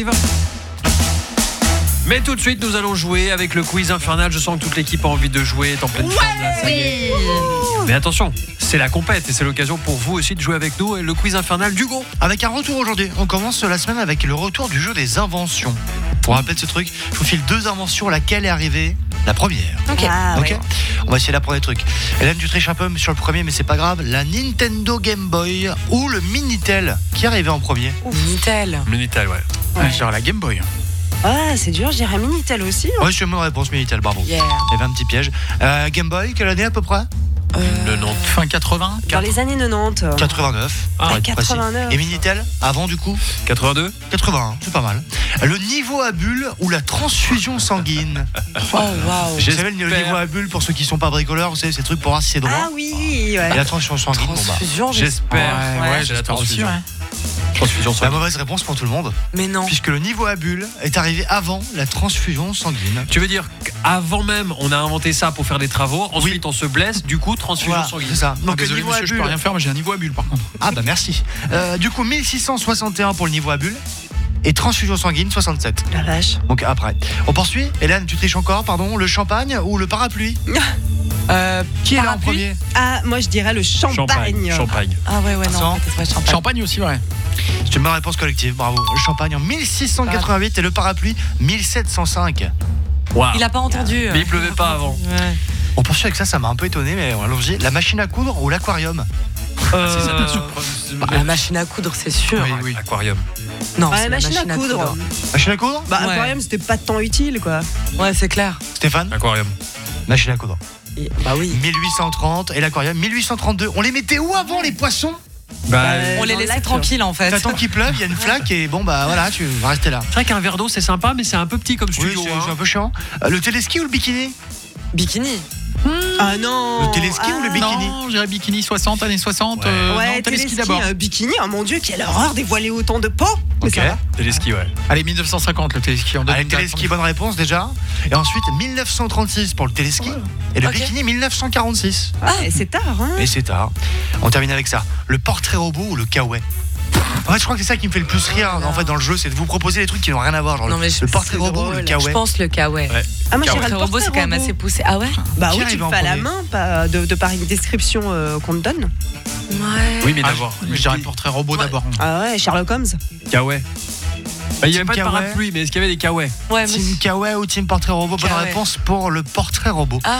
arrive. Mais tout de suite, nous allons jouer avec le quiz infernal. Je sens que toute l'équipe a envie de jouer, est en pleine forme là, ça y est. Mais attention, c'est la compète et c'est l'occasion pour vous aussi de jouer avec nous. Et le quiz infernal d'Hugo. Avec un retour aujourd'hui. On commence la semaine avec le retour du jeu des inventions. Pour rappeler de ce truc, je vous file 2 inventions. Laquelle est arrivée ? La première. Ok. Ok. On va essayer d'apprendre des trucs. Hélène, tu triches un peu sur le premier, mais c'est pas grave. La Nintendo Game Boy ou le Minitel. Qui est arrivé en premier ? Minitel. Minitel, ouais. Je dirais la Game Boy. Ah, c'est dur, je dirais Minitel aussi. Oui, c'est une bonne réponse, Minitel, bravo. Yeah. Il y avait un petit piège. Game Boy, quelle année à peu près ? 90. Fin 80. Dans les années 90. 89. Ah, pour être précis. 89. Et Minitel, avant du coup ? 82. 81, c'est pas mal. Le niveau à bulle ou la transfusion sanguine. Oh, waouh. Vous savez, le niveau à bulle, pour ceux qui sont pas bricoleurs, vous savez, c'est le truc pour voir si c'est droit. Ah oui, Et ouais. la transfusion sanguine, bon bah. Transfusion, J'espère. Ouais, j'ai la j'espère aussi, transfusion. ouais. Transfusion La sanguine. mauvaise réponse pour tout le monde, Mais non. puisque le niveau à bulle est arrivé avant la transfusion sanguine. Tu veux dire qu'avant même, on a inventé ça pour faire des travaux. Ensuite, on se blesse. Du coup, transfusion Voilà, sanguine. c'est ça. Donc Désolé, le niveau à monsieur, je bulle. peux rien faire, mais j'ai un niveau à bulle par contre. Ah bah merci. Du coup, 1661 pour le niveau à bulle. Et transfusion sanguine, 67. La vache. Donc après. On poursuit. Hélène, tu triches encore, pardon. Le champagne ou le parapluie ? Qui est là en Parapluie. premier ? Ah, moi je dirais le champagne. Champagne. Ah ouais, non, Vincent. peut-être ouais, champagne. Champagne aussi, ouais. C'est une bonne réponse collective, bravo. Le champagne en 1688 et le parapluie 1705. Waouh. Il a pas entendu. Mais il pleuvait pas avant. Ouais. On poursuit avec ça m'a un peu étonné, mais allons-y. La machine à coudre ou l'aquarium ? Si ça t'a surpris. Bah, la machine à coudre, c'est sûr. Oui. Aquarium. Non, Ouais, c'est la machine à coudre. Machine à coudre ? Bah, Ouais. aquarium, c'était pas tant utile, quoi. Ouais, c'est clair. Stéphane ? Aquarium. Machine à coudre. Bah oui. 1830 et l'aquarium 1832. On les mettait où avant les poissons ? Bah, On les dans le laissait lac, tranquilles en fait. T'attends qu'il pleuve, il y a une flaque et bon bah voilà, tu vas rester là. c'est vrai qu'un verre d'eau, c'est sympa, mais c'est un peu petit comme Oui, studio. c'est un peu chiant. Le téléski ou le bikini ? Bikini. Ah non. Le téléski ou le bikini ? Non, je dirais bikini 60, années 60. Ouais. Ouais, non, téléski d'abord. Bikini, oh mon dieu, quelle horreur dévoiler autant de peau. Mais Ok. ça va. Téléski, ouais. Allez, 1950, le téléski en Allez, 2000. téléski, bonne réponse déjà. Et ensuite 1936 pour le téléski. Et le Ok. bikini 1946. Et c'est tard, hein. Et c'est tard. On termine avec ça. Le portrait robot ou le kawaii ? En fait, je crois que c'est ça qui me fait le plus rire en fait dans le jeu, c'est de vous proposer des trucs qui n'ont rien à voir, genre Non, mais le portrait c'est robot ou drôle. le Je kawaii. pense le kawaii. Ouais. Ah, moi, je Kawaii. dirais Le le robot, c'est quand même assez poussé. Ah ouais. Bah Qui oui, arrive tu en le fais à la premier main, pas de par une description qu'on te donne. Ouais. Oui, mais Ah, d'abord. je dirais le portrait robot d'abord. Ah ouais, Sherlock Holmes. Kawaii. Bah, il n'y avait Team pas de Kawaii. parapluie, mais est-ce qu'il y avait des kawaii ? Ouais, mais... Team kawaii ou team portrait robot ? Bonne Kawaii. réponse pour le portrait robot. Ah,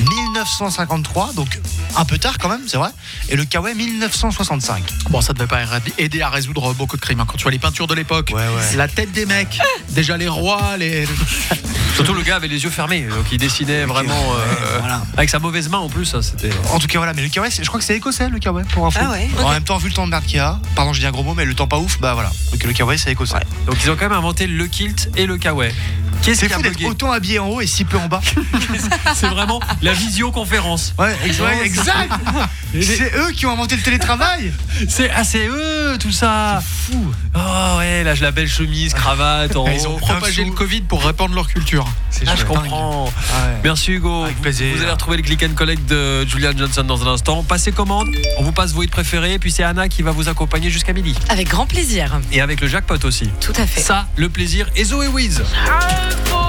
1953, donc un peu tard quand même, c'est vrai. Et le kawaii 1965. Bon, ça devait pas aider à résoudre beaucoup de crimes. Quand tu vois les peintures de l'époque, Ouais. la tête des mecs, déjà les rois, les. Surtout le gars avait les yeux fermés, donc il dessinait vraiment Voilà. avec sa mauvaise main en plus. Ça, c'était. En tout cas, voilà, mais le kawaii, je crois que c'est écossais le kawaii pour info. Ah ouais. En même temps, vu le temps de merde qu'il y a, pardon, je dis un gros mot, mais le temps pas ouf, bah voilà. Donc le kawaii, c'est écossais. Donc ils ont quand même inventé le kilt et le kawaii. Qu'est-ce C'est qui a fou d'être bugué ? autant habillé en haut et si peu en bas. C'est vraiment la visioconférence. Ouais, exact. C'est eux qui ont inventé le télétravail. C'est eux tout ça. C'est fou. Oh ouais, là la belle chemise, cravate en Ils ont haut. propagé sou. le Covid pour répandre leur culture. C'est Je comprends. Merci Hugo. Avec plaisir. Vous allez retrouver le click and collect de Julian Johnson dans un instant. Passez commande, on vous passe vos hits préférés, et puis c'est Anna qui va vous accompagner jusqu'à midi. avec grand plaisir. Et avec le jackpot aussi. Tout à fait. Ça, le plaisir, et Zoé Wiz. I